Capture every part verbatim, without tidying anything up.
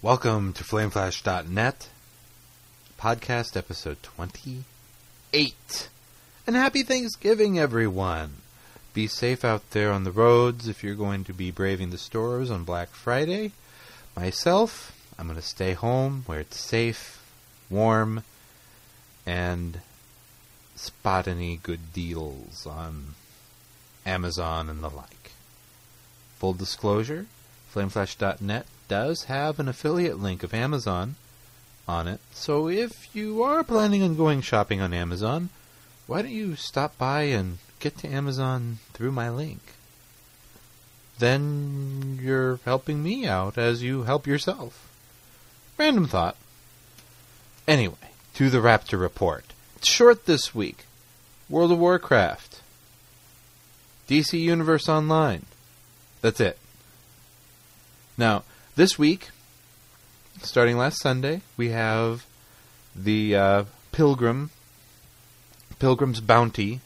Welcome to flame flash dot net, podcast episode twenty-eight. And happy Thanksgiving, everyone. Be safe out there on the roads if you're going to be braving the stores on Black Friday. Myself, I'm going to stay home where it's safe, warm, and spot any good deals on Amazon and the like. Full disclosure, flame flash dot net does have an affiliate link of Amazon on it, so if you are planning on going shopping on Amazon, why don't you stop by and get to Amazon through my link? Then you're helping me out as you help yourself. Random thought. Anyway, to the Raptor Report. It's short this week. World of Warcraft. D C Universe Online. That's it. Now, this week, starting last Sunday, we have the uh, Pilgrim, Pilgrim's Bounty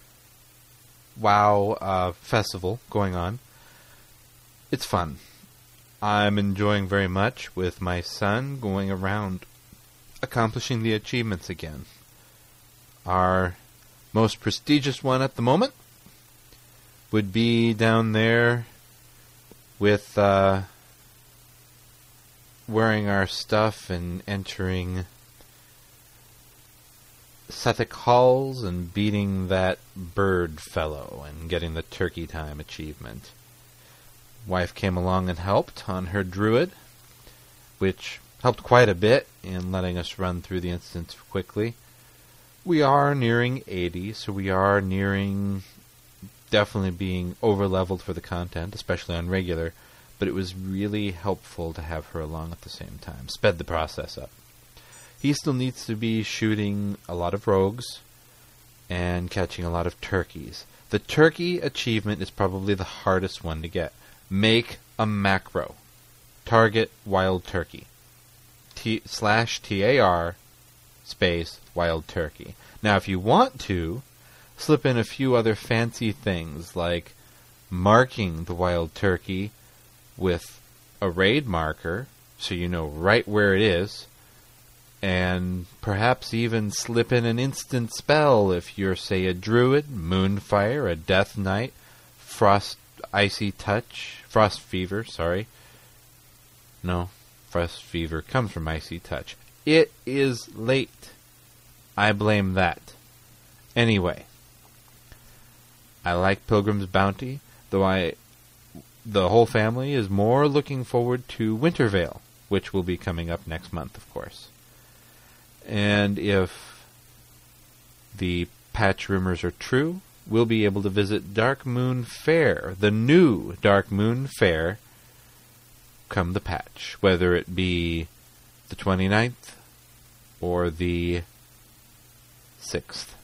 WoW uh, festival going on. It's fun. I'm enjoying very much with my son going around accomplishing the achievements again. Our most prestigious one at the moment would be down there with uh, wearing our stuff and entering Sethek Halls and beating that bird fellow and getting the Turkey Time achievement. Wife came along and helped on her druid, which helped quite a bit in letting us run through the instance quickly. We are nearing eighty, so we are nearing definitely being over-leveled for the content, especially on regular, but it was really helpful to have her along at the same time. Sped the process up. He still needs to be shooting a lot of rogues and catching a lot of turkeys. The turkey achievement is probably the hardest one to get. Make a macro. Target wild turkey. T slash T-A-R space wild turkey. Now, if you want to, slip in a few other fancy things like marking the wild turkey with a raid marker so you know right where it is, and perhaps even slip in an instant spell if you're, say, a druid, moonfire, a death knight, frost, icy touch, frost fever, sorry. No, frost fever comes from icy touch. It is late. I blame that. Anyway, I like Pilgrim's Bounty, though I, the whole family is more looking forward to Wintervale, which will be coming up next month, of course. And if the patch rumors are true, we'll be able to visit Dark Moon Fair, the new Dark Moon Fair, come the patch, whether it be the twenty-ninth or the sixth.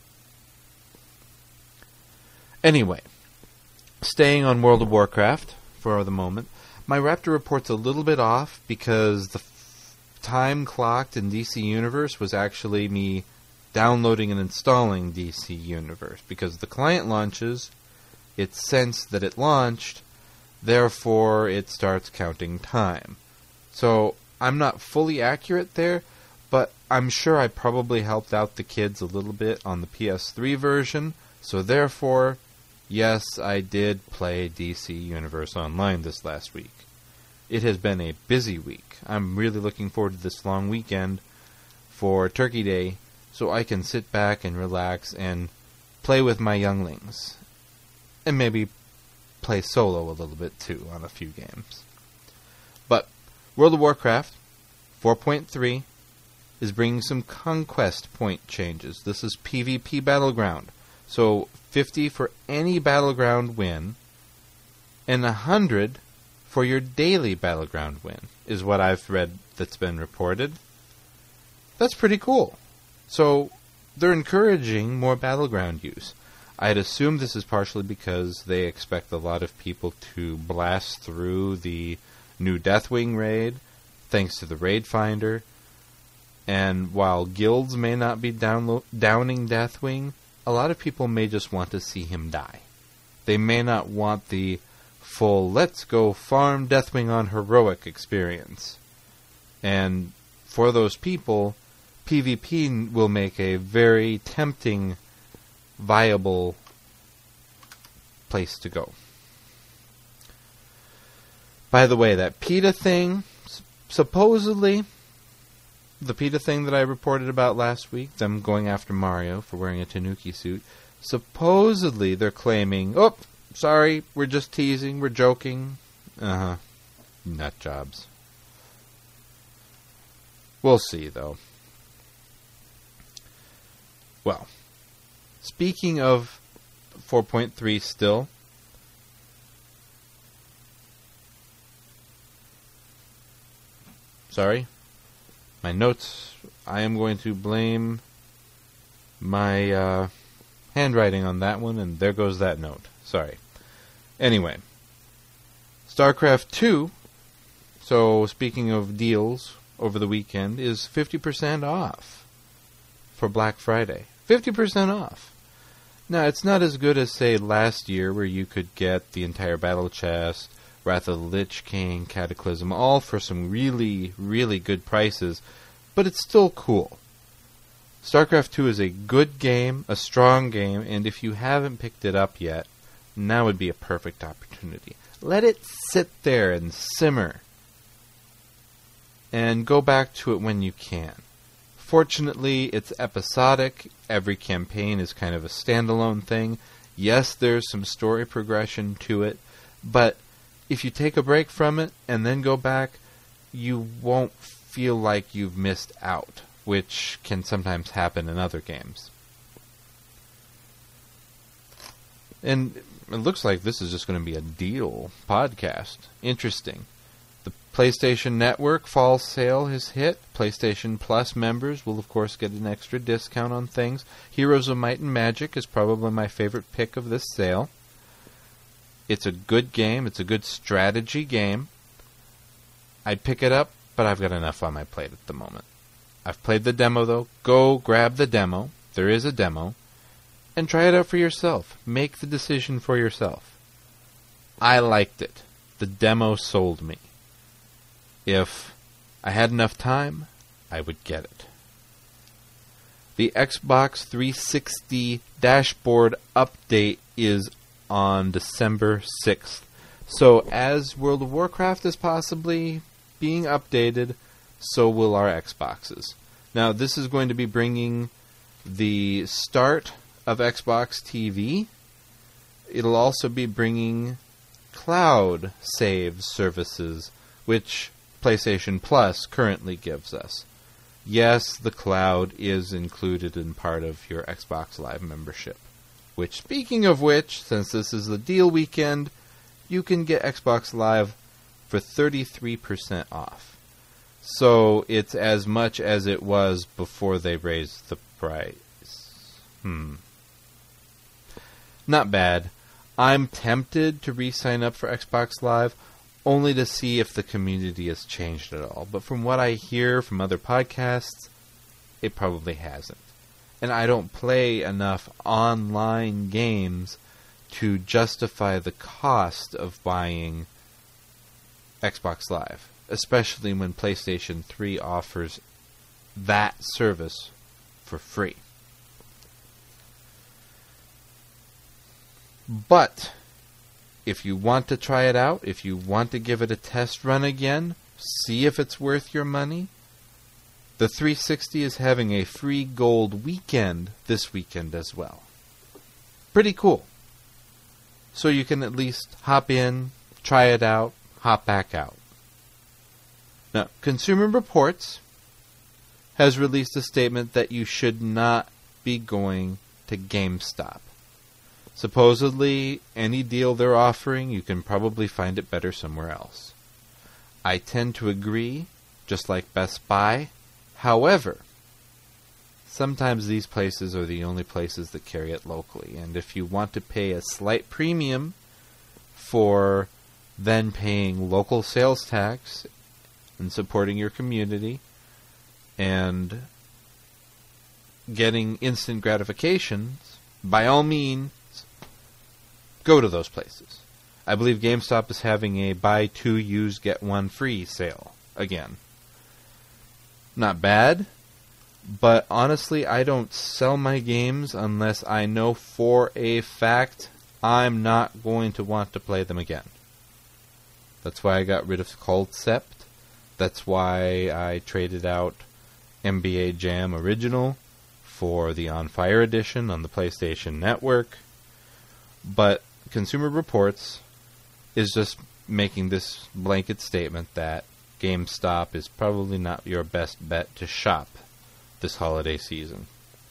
Anyway, staying on World of Warcraft for the moment, my Raptor Report's a little bit off because the f- time clocked in D C Universe was actually me downloading and installing D C Universe, because the client launches, it sensed that it launched, therefore it starts counting time. So I'm not fully accurate there, but I'm sure I probably helped out the kids a little bit on the P S three version, so therefore, yes, I did play D C Universe Online this last week. It has been a busy week. I'm really looking forward to this long weekend for Turkey Day, so I can sit back and relax and play with my younglings. And maybe play solo a little bit too on a few games. But World of Warcraft four point three is bringing some conquest point changes. This is PvP Battleground. So fifty for any Battleground win, and one hundred for your daily Battleground win, is what I've read that's been reported. That's pretty cool. So they're encouraging more Battleground use. I'd assume this is partially because they expect a lot of people to blast through the new Deathwing raid, thanks to the Raid Finder. And while guilds may not be downlo- downing Deathwing, a lot of people may just want to see him die. They may not want the full let's go farm Deathwing on heroic experience. And for those people, PvP will make a very tempting, viable place to go. By the way, that PETA thing, supposedly, the PETA thing that I reported about last week, them going after Mario for wearing a Tanuki suit, supposedly they're claiming, oh, sorry, we're just teasing, we're joking. Uh-huh. Nut jobs. We'll see, though. Well, speaking of four point three still, sorry, my notes, I am going to blame my uh, handwriting on that one, and there goes that note. Sorry. Anyway, StarCraft two, so speaking of deals over the weekend, is fifty percent off for Black Friday. fifty percent off. Now, it's not as good as, say, last year, where you could get the entire Battle Chest, Wrath of the Lich King, Cataclysm, all for some really, really good prices, but it's still cool. StarCraft two is a good game, a strong game, and if you haven't picked it up yet, now would be a perfect opportunity. Let it sit there and simmer, and go back to it when you can. Fortunately, it's episodic. Every campaign is kind of a standalone thing. Yes, there's some story progression to it, but if you take a break from it and then go back, you won't feel like you've missed out, which can sometimes happen in other games. And it looks like this is just going to be a deal podcast. Interesting. The PlayStation Network fall sale has hit. PlayStation Plus members will, of course, get an extra discount on things. Heroes of Might and Magic is probably my favorite pick of this sale. It's a good game. It's a good strategy game. I'd pick it up, but I've got enough on my plate at the moment. I've played the demo, though. Go grab the demo. There is a demo. And try it out for yourself. Make the decision for yourself. I liked it. The demo sold me. If I had enough time, I would get it. The Xbox three sixty dashboard update is on December sixth. So as World of Warcraft is possibly being updated, so will our Xboxes. Now, this is going to be bringing the start of Xbox T V. It'll also be bringing cloud save services, which PlayStation Plus currently gives us. Yes, the cloud is included in part of your Xbox Live membership. Which, speaking of which, since this is the deal weekend, you can get Xbox Live for thirty-three percent off. So it's as much as it was before they raised the price. Hmm. Not bad. I'm tempted to re-sign up for Xbox Live, only to see if the community has changed at all. But from what I hear from other podcasts, it probably hasn't. And I don't play enough online games to justify the cost of buying Xbox Live, especially when PlayStation three offers that service for free. But if you want to try it out, if you want to give it a test run again, see if it's worth your money, the three sixty is having a free gold weekend this weekend as well. Pretty cool. So you can at least hop in, try it out, hop back out. Now, Consumer Reports has released a statement that you should not be going to GameStop. Supposedly, any deal they're offering, you can probably find it better somewhere else. I tend to agree, just like Best Buy. However, sometimes these places are the only places that carry it locally, and if you want to pay a slight premium for then paying local sales tax and supporting your community and getting instant gratifications, by all means, go to those places. I believe GameStop is having a buy two, use, get one free sale again. not bad, but honestly, I don't sell my games unless I know for a fact I'm not going to want to play them again. That's why I got rid of Concept. That's why I traded out N B A Jam Original for the On Fire edition on the PlayStation Network. But Consumer Reports is just making this blanket statement that GameStop is probably not your best bet to shop this holiday season.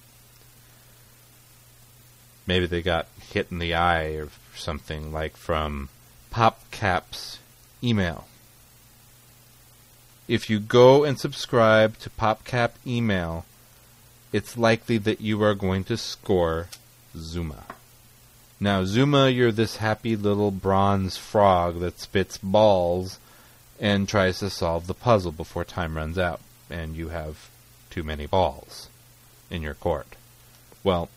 Maybe they got hit in the eye or something, like from PopCap's email. If you go and subscribe to PopCap email, it's likely that you are going to score Zuma. Now, Zuma, you're this happy little bronze frog that spits balls and tries to solve the puzzle before time runs out, and you have too many balls in your court. Well,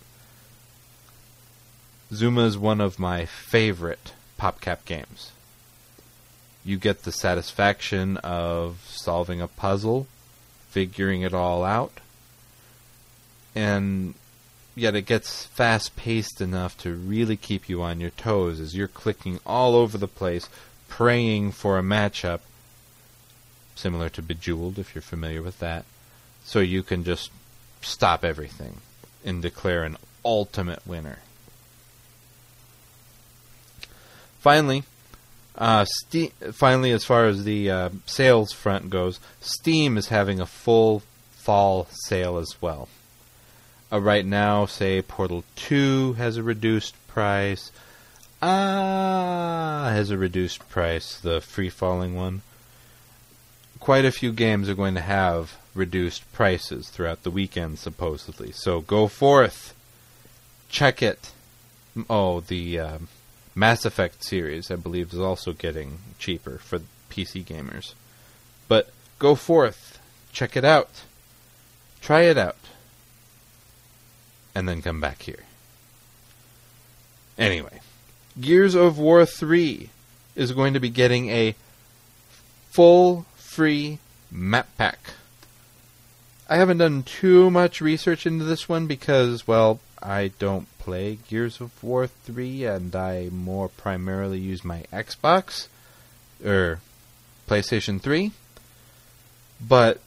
Zuma is one of my favorite PopCap games. You get the satisfaction of solving a puzzle, figuring it all out, and yet it gets fast-paced enough to really keep you on your toes as you're clicking all over the place, praying for a matchup, similar to Bejeweled, if you're familiar with that, so you can just stop everything and declare an ultimate winner. Finally, uh, Ste- finally, as far as the uh, sales front goes, Steam is having a full fall sale as well. Uh, right now, say Portal two has a reduced price. Ah, has a reduced price, the free-falling one. Quite a few games are going to have reduced prices throughout the weekend, supposedly. So go forth. Check it. Oh, the uh, Mass Effect series, I believe, is also getting cheaper for P C gamers. But go forth. Check it out. Try it out. And then come back here. Anyway, Gears of War three is going to be getting a full free map pack. I haven't done too much research into this one because, well, I don't play Gears of War three and I more primarily use my Xbox or PlayStation three. But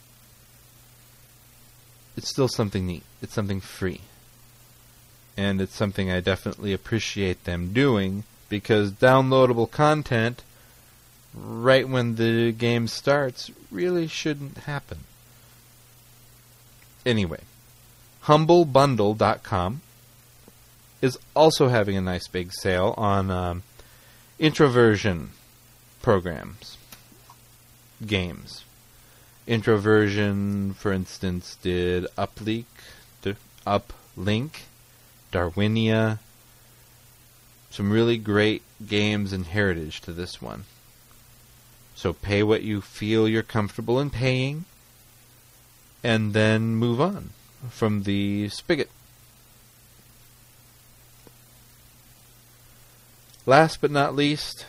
it's still something neat. It's something free. And it's something I definitely appreciate them doing, because downloadable content right when the game starts really shouldn't happen. Anyway, humble bundle dot com is also having a nice big sale on um, introversion programs, games. Introversion, for instance, did Uplink, Uplink, Darwinia, some really great games and heritage to this one. So pay what you feel you're comfortable in paying, and then move on from the spigot. Last but not least,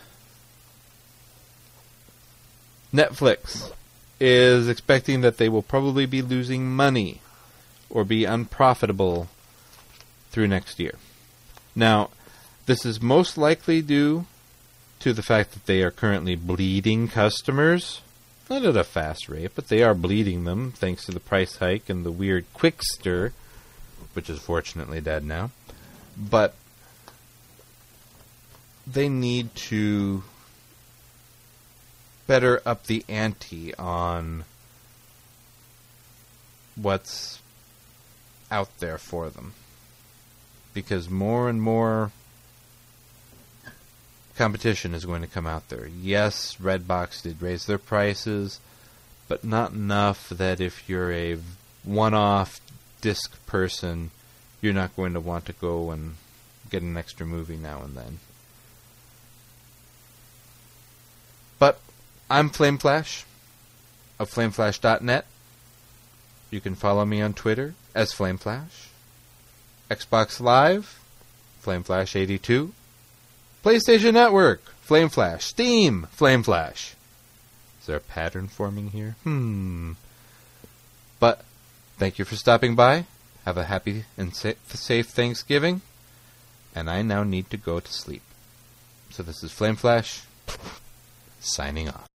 Netflix is expecting that they will probably be losing money or be unprofitable through next year. Now, this is most likely due to the fact that they are currently bleeding customers. Not at a fast rate, but they are bleeding them thanks to the price hike and the weird Quickster, which is fortunately dead now. But they need to better up the ante on what's out there for them. Because more and more competition is going to come out there. Yes, Redbox did raise their prices, but not enough that if you're a one-off disc person, you're not going to want to go and get an extra movie now and then. But I'm Flameflash of flameflash dot net. You can follow me on Twitter as Flameflash. Xbox Live, Flameflash eighty-two. PlayStation Network, Flameflash. Steam, Flameflash. Is there a pattern forming here? Hmm. Thank you for stopping by. Have a happy and sa- safe Thanksgiving. And I now need to go to sleep. So this is Flame Flash, signing off.